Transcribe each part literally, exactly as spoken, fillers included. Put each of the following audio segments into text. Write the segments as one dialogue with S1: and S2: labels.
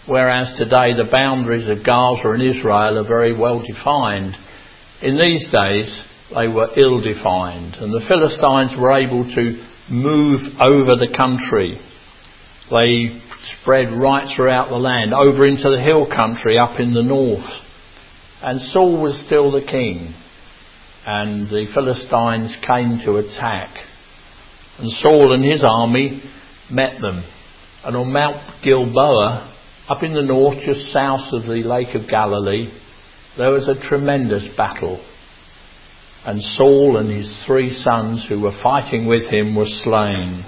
S1: whereas today the boundaries of Gaza and Israel are very well defined. In these days they were ill-defined, and the Philistines were able to move over the country. They spread right throughout the land, over into the hill country up in the north. And Saul was still the king, and the Philistines came to attack. And Saul and his army met them. And on Mount Gilboa, up in the north, just south of the Lake of Galilee, there was a tremendous battle. And Saul and his three sons who were fighting with him were slain.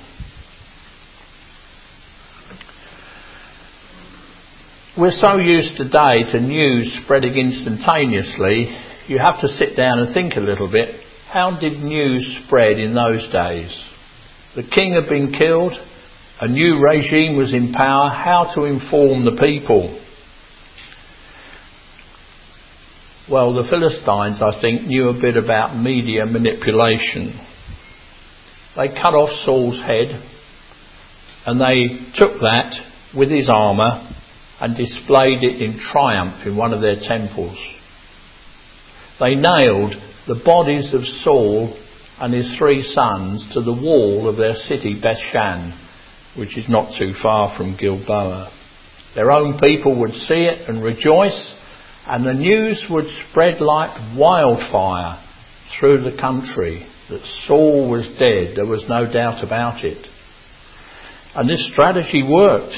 S1: We're so used today to news spreading instantaneously, you have to sit down and think a little bit. How did news spread in those days? The king had been killed, a new regime was in power. How to inform the people? Well, the Philistines, I think, knew a bit about media manipulation. They cut off Saul's head, and they took that with his armour and displayed it in triumph in one of their temples. They nailed the bodies of Saul and his three sons to the wall of their city Bethshan, which is not too far from Gilboa. Their own people would see it and rejoice, and the news would spread like wildfire through the country that Saul was dead. There was no doubt about it. And this strategy worked.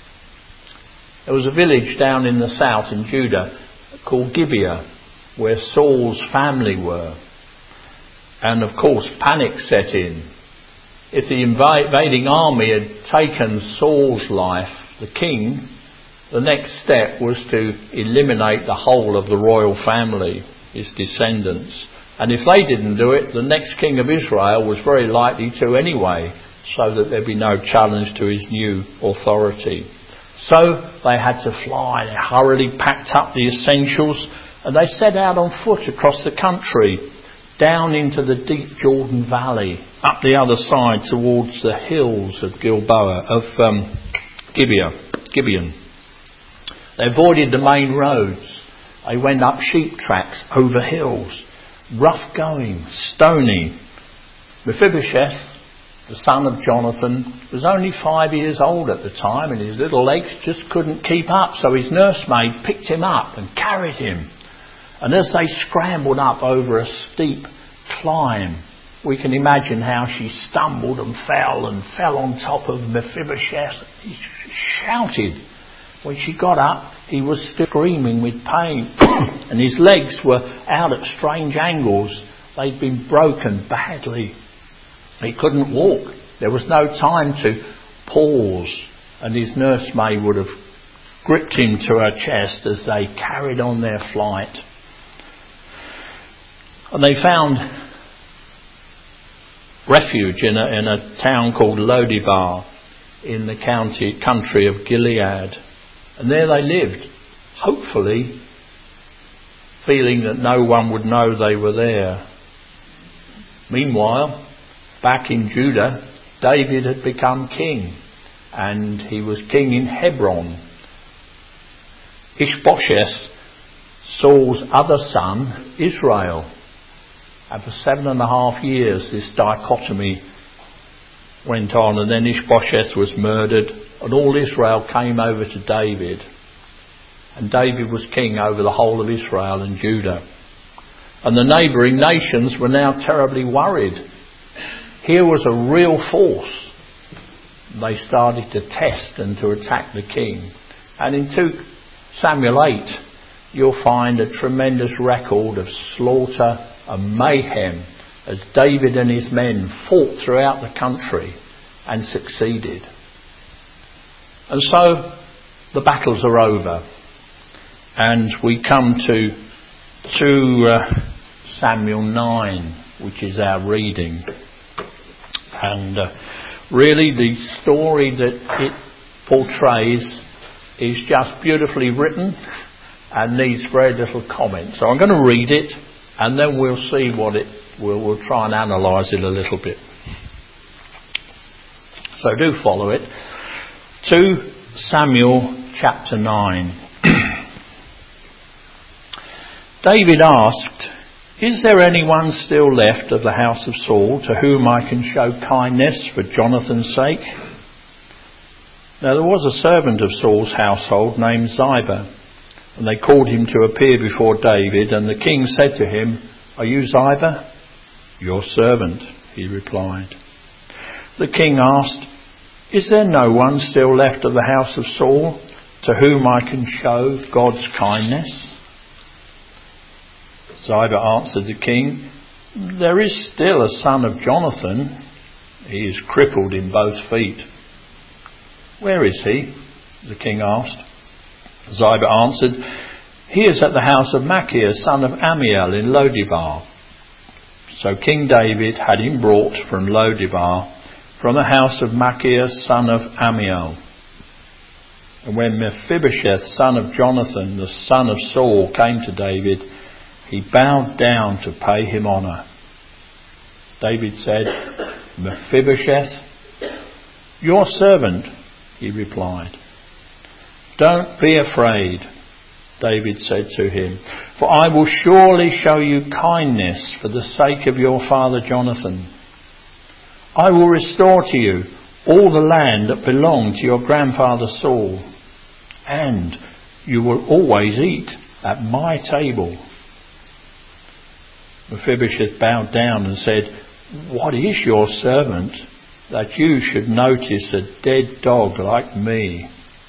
S1: There was a village down in the south in Judah called Gibeah, where Saul's family were. And of course panic set in. If the invading army had taken Saul's life, the king, the next step was to eliminate the whole of the royal family, his descendants. And if they didn't do it, the next king of Israel was very likely to anyway, so that there'd be no challenge to his new authority. So they had to fly. They hurriedly packed up the essentials, and they set out on foot across the country, down into the deep Jordan Valley, up the other side towards the hills of Gilboa, of um, Gibeah, Gibeon. They avoided the main roads. They went up sheep tracks, over hills, rough going, stony. Mephibosheth, the son of Jonathan, was only five years old at the time, and his little legs just couldn't keep up, so his nursemaid picked him up and carried him. And as they scrambled up over a steep climb, we can imagine how she stumbled and fell and fell on top of Mephibosheth. He shouted. When she got up, he was still screaming with pain, and his legs were out at strange angles. They'd been broken badly. He couldn't walk. There was no time to pause, and his nursemaid would have gripped him to her chest as they carried on their flight. And they found refuge in a, in a town called Lodebar in the county country of Gilead. And there they lived, hopefully feeling that no one would know they were there. Meanwhile, back in Judah, David had become king, and he was king in Hebron. Ishbosheth, Saul's other son, Israel. And for seven and a half years this dichotomy went on, and then Ishbosheth was murdered, and all Israel came over to David. And David was king over the whole of Israel and Judah. And the neighbouring nations were now terribly worried. Here was a real force. They started to test and to attack the king. And in two Samuel eight, you'll find a tremendous record of slaughter and mayhem as David and his men fought throughout the country and succeeded. And so the battles are over, and we come to to uh, Samuel nine, which is our reading. And uh, really the story that it portrays is just beautifully written and needs very little comment. So I'm going to read it, and then we'll see what it we'll, we'll try and analyse it a little bit. So do follow it. Two Samuel chapter nine. David asked, "Is there anyone still left of the house of Saul to whom I can show kindness for Jonathan's sake?" Now there was a servant of Saul's household named Ziba, and they called him to appear before David, and the king said to him, "Are you Ziba?" "Your servant," he replied. The king asked, "Is there no one still left of the house of Saul to whom I can show God's kindness?" Ziba answered the king, "There is still a son of Jonathan. He is crippled in both feet." "Where is he?" the king asked. Ziba answered, "He is at the house of Machir, son of Amiel, in Lodebar." So King David had him brought from Lodebar, from the house of Machir, son of Amiel. And when Mephibosheth, son of Jonathan, the son of Saul, came to David, he bowed down to pay him honour. David said, "Mephibosheth?" "Your servant," he replied. "Don't be afraid," David said to him, "for I will surely show you kindness for the sake of your father Jonathan. I will restore to you all the land that belonged to your grandfather Saul, and you will always eat at my table." Mephibosheth bowed down and said, "What is your servant that you should notice a dead dog like me?"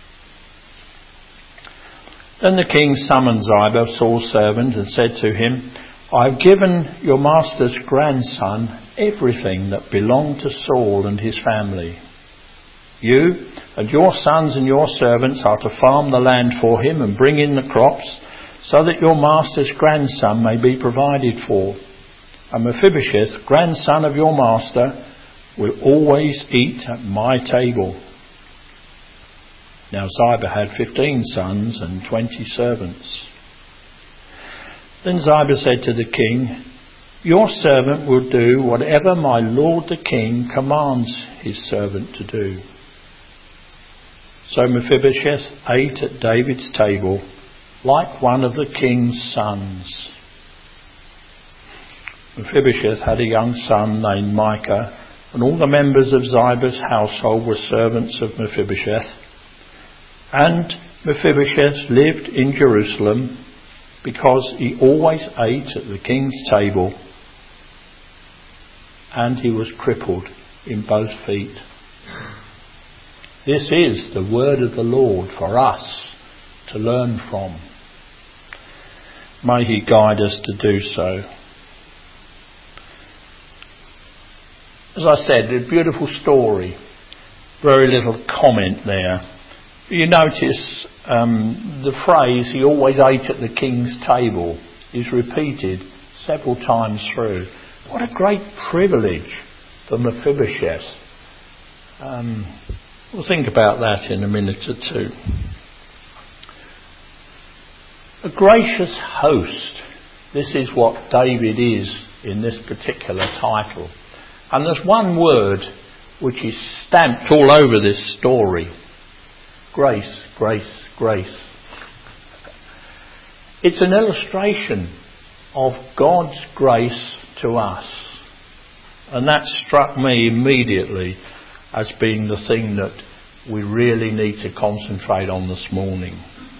S1: Then the king summoned Ziba, Saul's servant, and said to him, "I have given your master's grandson everything that belonged to Saul and his family. You and your sons and your servants are to farm the land for him and bring in the crops, so that your master's grandson may be provided for. And Mephibosheth, grandson of your master, will always eat at my table." Now Ziba had fifteen sons and twenty servants. Then Ziba said to the king, "Your servant will do whatever my lord the king commands his servant to do." So Mephibosheth ate at David's table like one of the king's sons. Mephibosheth had a young son named Micah, and all the members of Ziba's household were servants of Mephibosheth. And Mephibosheth lived in Jerusalem because he always ate at the king's table, and he was crippled in both feet. This is the word of the Lord for us to learn from. May he guide us to do so. As I said, a beautiful story. Very little comment there. You notice um, the phrase, "he always ate at the king's table," is repeated several times through. What a great privilege for Mephibosheth. Um, we'll think about that in a minute or two. A gracious host. This is what David is in this particular title. And there's one word which is stamped all over this story. Grace, grace, grace. It's an illustration of God's grace to us. And that struck me immediately as being the thing that we really need to concentrate on this morning.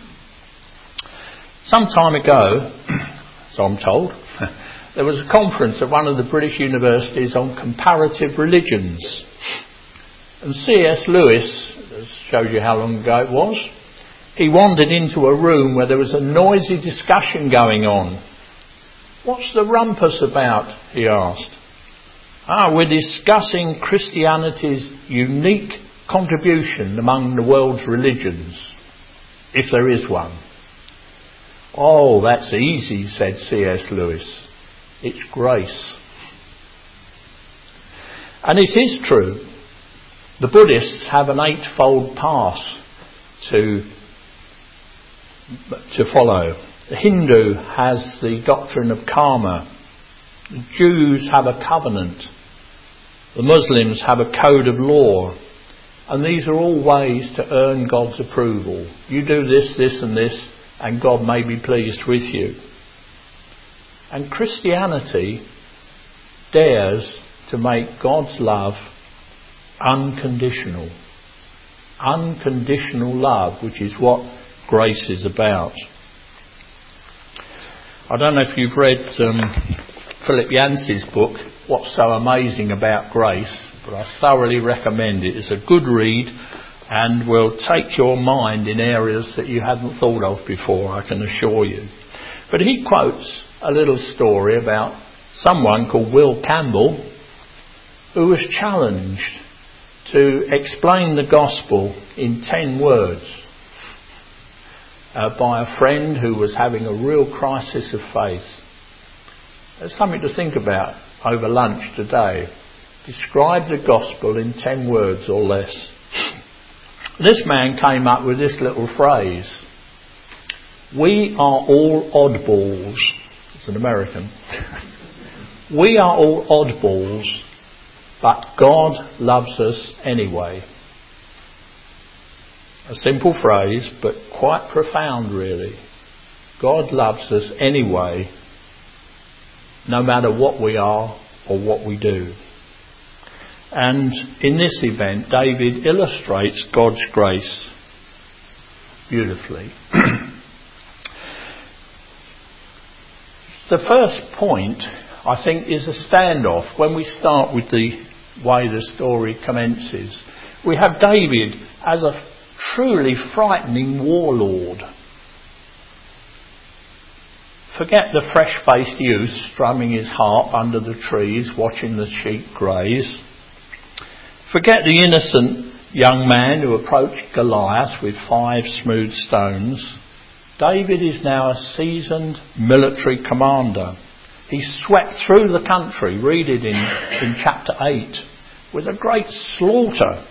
S1: Some time ago, so I'm told, there was a conference at one of the British universities on comparative religions. And C S Lewis, this shows you how long ago it was, he wandered into a room where there was a noisy discussion going on. "What's the rumpus about?" he asked. "Ah, we're discussing Christianity's unique contribution among the world's religions, if there is one." "Oh, that's easy," said C S Lewis. "It's grace." And it is true. The Buddhists have an eightfold path to, to follow. The Hindu has the doctrine of karma. The Jews have a covenant. The Muslims have a code of law. And these are all ways to earn God's approval. You do this, this and this, and God may be pleased with you. And Christianity dares to make God's love unconditional. Unconditional love, which is what grace is about. I don't know if you've read um, Philip Yancey's book, What's So Amazing About Grace, but I thoroughly recommend it. It's a good read and will take your mind in areas that you hadn't thought of before, I can assure you. But he quotes a little story about someone called Will Campbell who was challenged to explain the gospel in ten words uh, by a friend who was having a real crisis of faith. There's something to think about over lunch today. Describe the gospel in ten words or less. This man came up with this little phrase. We are all oddballs. It's an American. We are all oddballs, but God loves us anyway. A simple phrase, but quite profound really. God loves us anyway, no matter what we are or what we do. And in this event, David illustrates God's grace beautifully. The first point, I think, is a standoff. When we start with the way the story commences, we have David as a truly frightening warlord. Forget the fresh-faced youth strumming his harp under the trees, watching the sheep graze. Forget the innocent young man who approached Goliath with five smooth stones. David is now a seasoned military commander. He swept through the country, read it in, in chapter eight, with a great slaughter.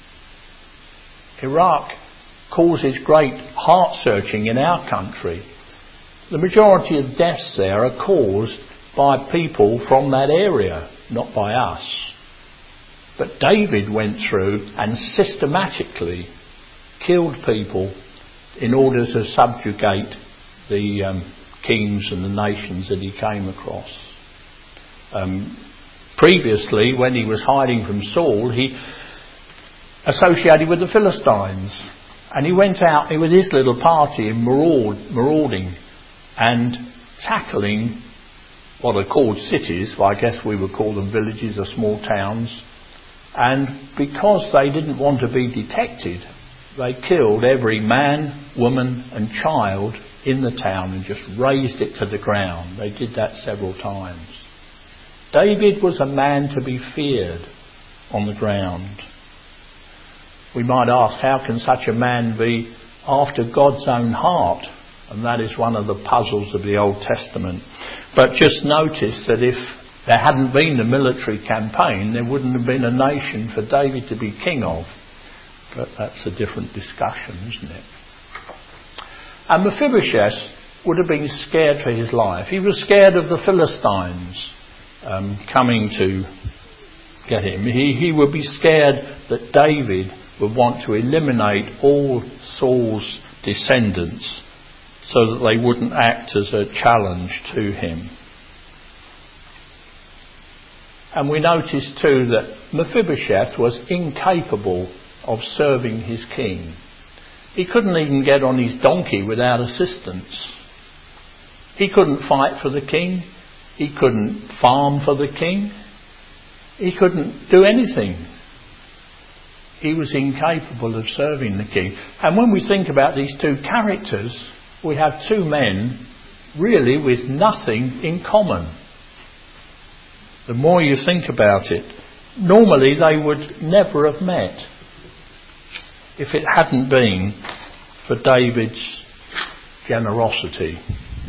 S1: Iraq causes great heart-searching in our country. The majority of deaths there are caused by people from that area, not by us. But David went through and systematically killed people in order to subjugate the um, kings and the nations that he came across. Um, previously, when he was hiding from Saul, he associated with the Philistines. And he went out with his little party in maraud, marauding and tackling what are called cities, well, I guess we would call them villages or small towns. And because they didn't want to be detected, they killed every man, woman and child in the town and just razed it to the ground. They did that several times. David was a man to be feared on the ground. We might ask, how can such a man be after God's own heart? And that is one of the puzzles of the Old Testament. But just notice that if there hadn't been the military campaign, there wouldn't have been a nation for David to be king of. But that's a different discussion, isn't it? And Mephibosheth would have been scared for his life. He was scared of the Philistines um, coming to get him. He, he would be scared that David would want to eliminate all Saul's descendants so that they wouldn't act as a challenge to him. And we notice too that Mephibosheth was incapable of serving his king. He couldn't even get on his donkey without assistance. He couldn't fight for the king. He couldn't farm for the king. He couldn't do anything. He was incapable of serving the king. And when we think about these two characters, we have two men really with nothing in common. The more you think about it, normally they would never have met if it hadn't been for David's generosity.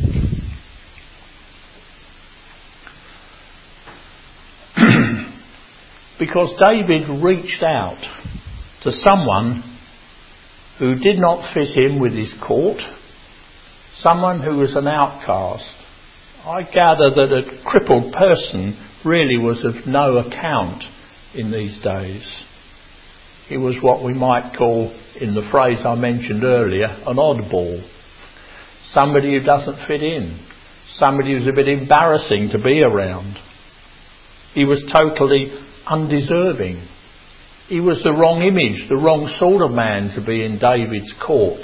S1: Because David reached out to someone who did not fit in with his court, someone who was an outcast. I gather that a crippled person really was of no account in these days. He was what we might call, in the phrase I mentioned earlier, an oddball. Somebody who doesn't fit in. Somebody who's a bit embarrassing to be around. He was totally undeserving. He was the wrong image, the wrong sort of man to be in David's court.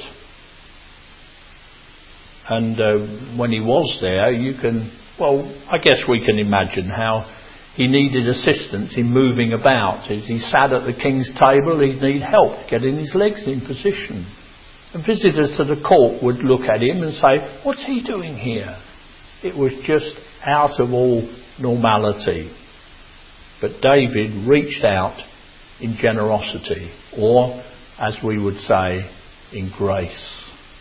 S1: And uh, when he was there, you can, well, I guess we can imagine how he needed assistance in moving about. As he sat at the king's table, he'd need help getting his legs in position. And visitors to the court would look at him and say, what's he doing here? It was just out of all normality. But David reached out in generosity, or, as we would say, in grace.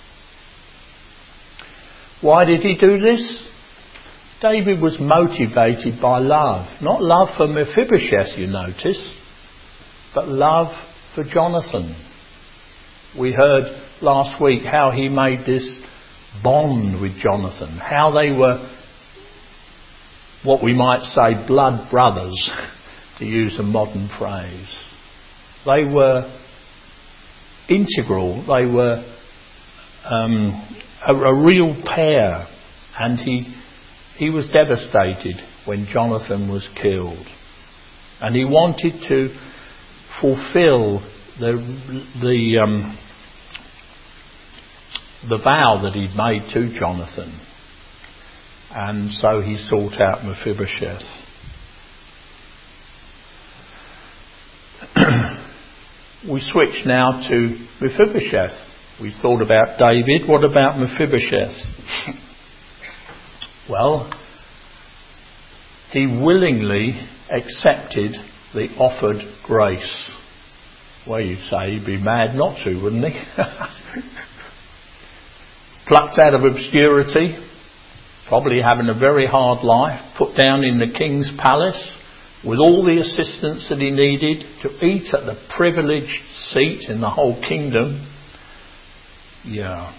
S1: Why did he do this? David was motivated by love. Not love for Mephibosheth, you notice, but love for Jonathan. We heard last week how he made this bond with Jonathan, how they were what we might say blood brothers, to use a modern phrase. They were integral, they were um, a, a real pair, and he he was devastated when Jonathan was killed, and he wanted to fulfill the the um, the vow that he'd made to Jonathan, and so he sought out Mephibosheth. We switch now to Mephibosheth. We thought about David. What about Mephibosheth? Well, he willingly accepted the offered grace. Well, you'd say he'd be mad not to, wouldn't he? Plucked out of obscurity, probably having a very hard life, put down in the king's palace with all the assistance that he needed to eat at the privileged seat in the whole kingdom. Yeah.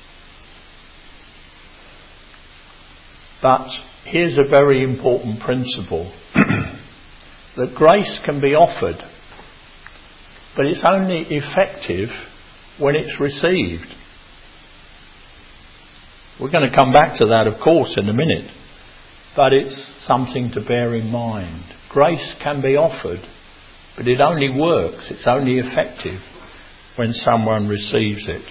S1: But here's a very important principle. That grace can be offered, but it's only effective when it's received. We're going to come back to that, of course, in a minute. But it's something to bear in mind. Grace can be offered, but it only works, it's only effective when someone receives it.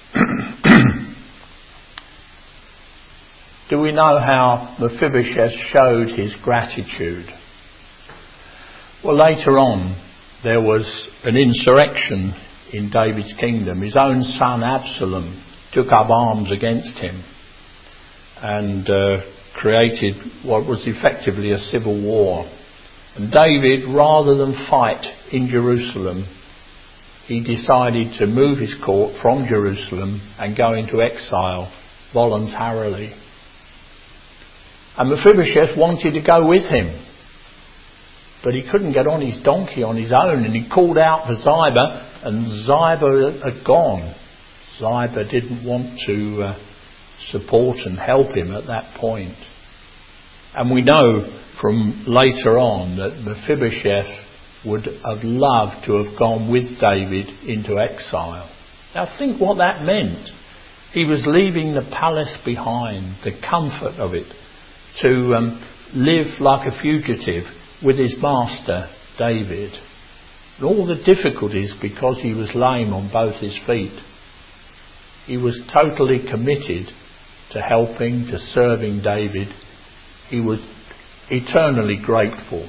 S1: Do we know how Mephibosheth showed his gratitude? Well, later on, there was an insurrection in David's kingdom. His own son Absalom took up arms against him and uh, created what was effectively a civil war. And David, rather than fight in Jerusalem, he decided to move his court from Jerusalem and go into exile voluntarily. And Mephibosheth wanted to go with him, but he couldn't get on his donkey on his own, and he called out for Ziba, and Ziba had gone. Ziba didn't want to uh, support and help him at that point. And we know from later on that Mephibosheth would have loved to have gone with David into exile. Now think what that meant. He was leaving the palace behind, the comfort of it, to um, live like a fugitive with his master, David. And all the difficulties because he was lame on both his feet. He was totally committed to helping, to serving David. He was eternally grateful.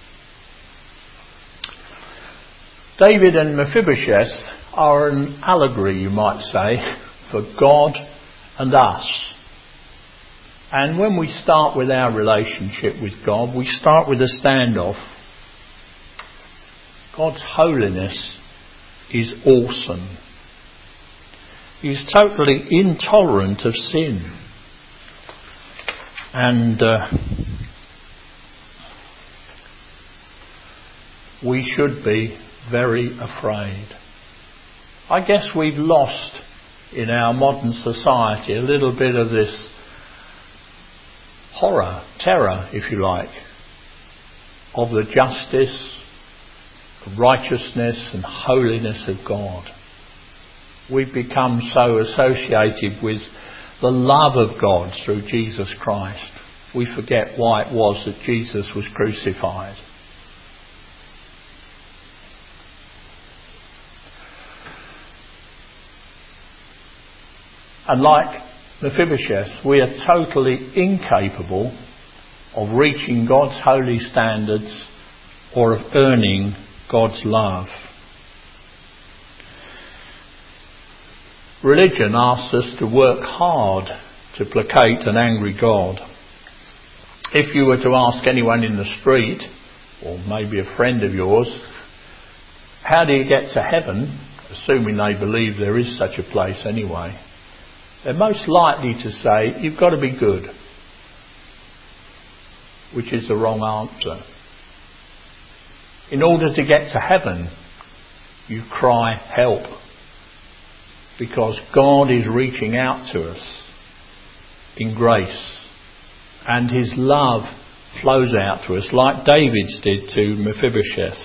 S1: David and Mephibosheth are an allegory, you might say, for God and us. And when we start with our relationship with God, we start with a standoff. God's holiness is awesome. He's totally intolerant of sin. And uh, we should be very afraid. I guess we've lost in our modern society a little bit of this horror, terror, if you like, of the justice the righteousness and holiness of God. We've become so associated with the love of God through Jesus Christ. We forget why it was that Jesus was crucified. And like Mephibosheth, we are totally incapable of reaching God's holy standards or of earning God's love. Religion asks us to work hard to placate an angry God. If you were to ask anyone in the street, or maybe a friend of yours, how do you get to heaven, assuming they believe there is such a place anyway, they're most likely to say, you've got to be good, which is the wrong answer. In order to get to heaven, you cry help, because God is reaching out to us in grace, and his love flows out to us like David's did to Mephibosheth.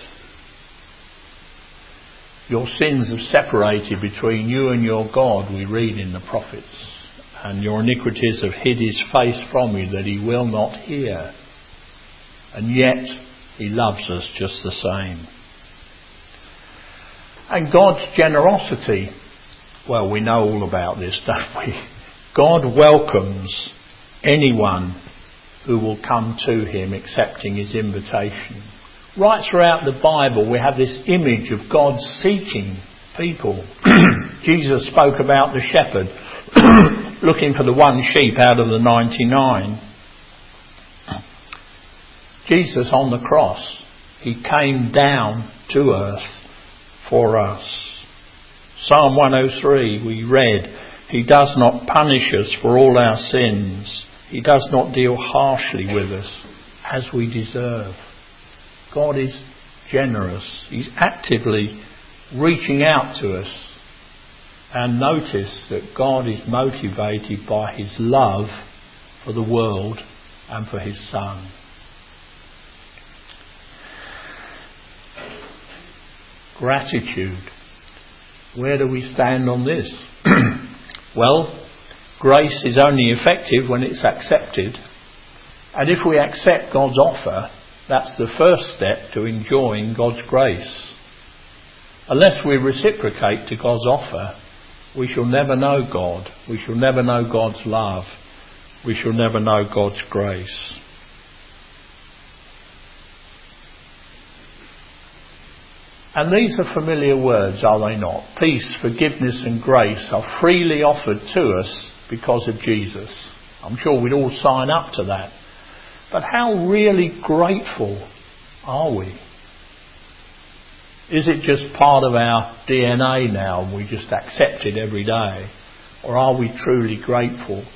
S1: Your sins have separated between you and your God, we read in the prophets, and your iniquities have hid his face from you that he will not hear. And yet he loves us just the same. And God's generosity, well, we know all about this, don't we? God welcomes anyone who will come to him accepting his invitation. Right throughout the Bible we have this image of God seeking people. Jesus spoke about the shepherd looking for the one sheep out of the ninety-nine. Jesus on the cross, he came down to earth for us. Psalm one oh three we read, he does not punish us for all our sins. He does not deal harshly with us as we deserve. God is generous. He's actively reaching out to us. And notice that God is motivated by his love for the world and for his Son. Gratitude. Where do we stand on this? Well, grace is only effective when it's accepted. And if we accept God's offer, that's the first step to enjoying God's grace. Unless we reciprocate to God's offer, we shall never know God. We shall never know God's love. We shall never know God's grace. And these are familiar words, are they not? Peace, forgiveness and grace are freely offered to us because of Jesus. I'm sure we'd all sign up to that. But how really grateful are we? Is it just part of our D N A now and we just accept it every day? Or are we truly grateful?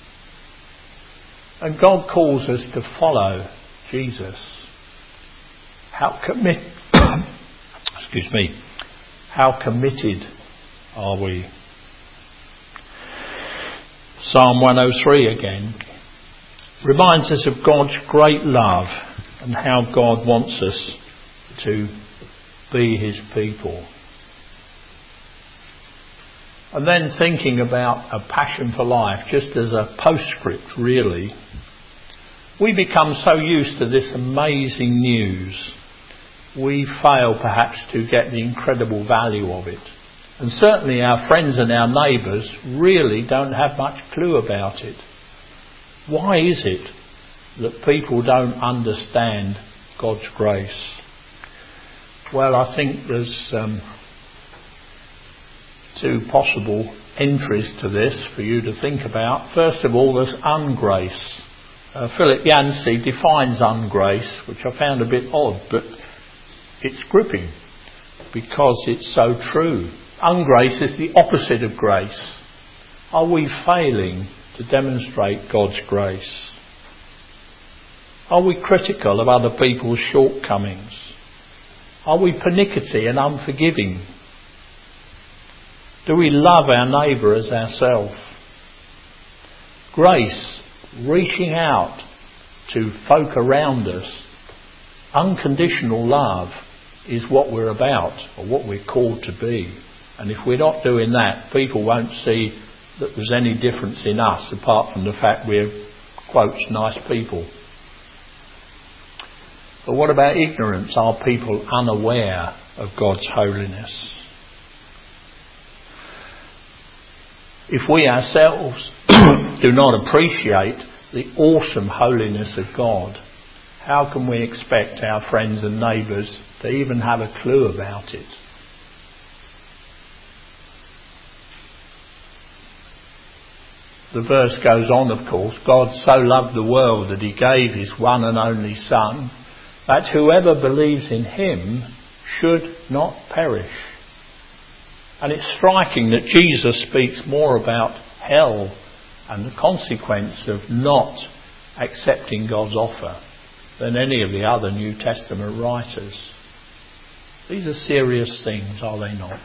S1: And God calls us to follow Jesus. How commit excuse me. How committed are we? Psalm one oh three again reminds us of God's great love and how God wants us to be his people. And then thinking about a passion for life, just as a postscript really, we become so used to this amazing news, we fail perhaps to get the incredible value of it. And certainly our friends and our neighbours really don't have much clue about it. Why is it that people don't understand God's grace? Well, I think there's um, two possible entries to this for you to think about. First of all, there's ungrace. Uh, Philip Yancey defines ungrace, which I found a bit odd, but it's gripping because it's so true. Ungrace is the opposite of grace. Are we failing to demonstrate God's grace? Are we critical of other people's shortcomings? Are we pernickety and unforgiving? Do we love our neighbour as ourselves? Grace, reaching out to folk around us, unconditional love, is what we're about, or what we're called to be. And if we're not doing that, people won't see that there's any difference in us, apart from the fact we're, quotes, nice people. But what about ignorance? Are people unaware of God's holiness? If we ourselves do not appreciate the awesome holiness of God, how can we expect our friends and neighbours to even have a clue about it? The verse goes on, of course, God so loved the world that he gave his one and only Son, that whoever believes in him should not perish. And it's striking that Jesus speaks more about hell and the consequence of not accepting God's offer than any of the other New Testament writers. These are serious things, are they not?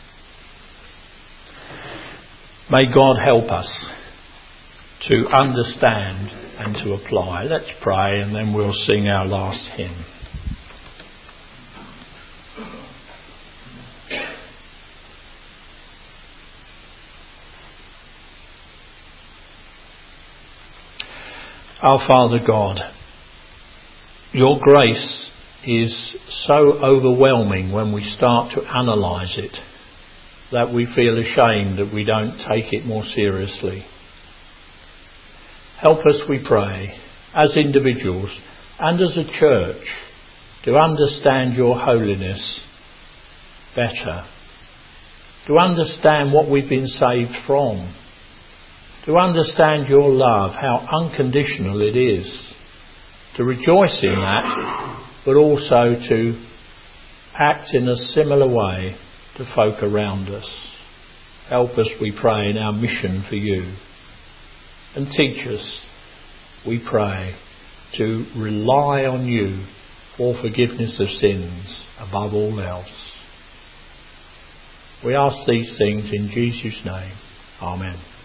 S1: May God help us to understand and to apply. Let's pray and then we'll sing our last hymn. Our Father God, your grace is so overwhelming when we start to analyse it that we feel ashamed that we don't take it more seriously. Help us, we pray, as individuals and as a church, to understand your holiness better, to understand what we've been saved from, to understand your love, how unconditional it is, to rejoice in that, but also to act in a similar way to folk around us. Help us, we pray, in our mission for you. And teach us, we pray, to rely on you for forgiveness of sins above all else. We ask these things in Jesus' name. Amen.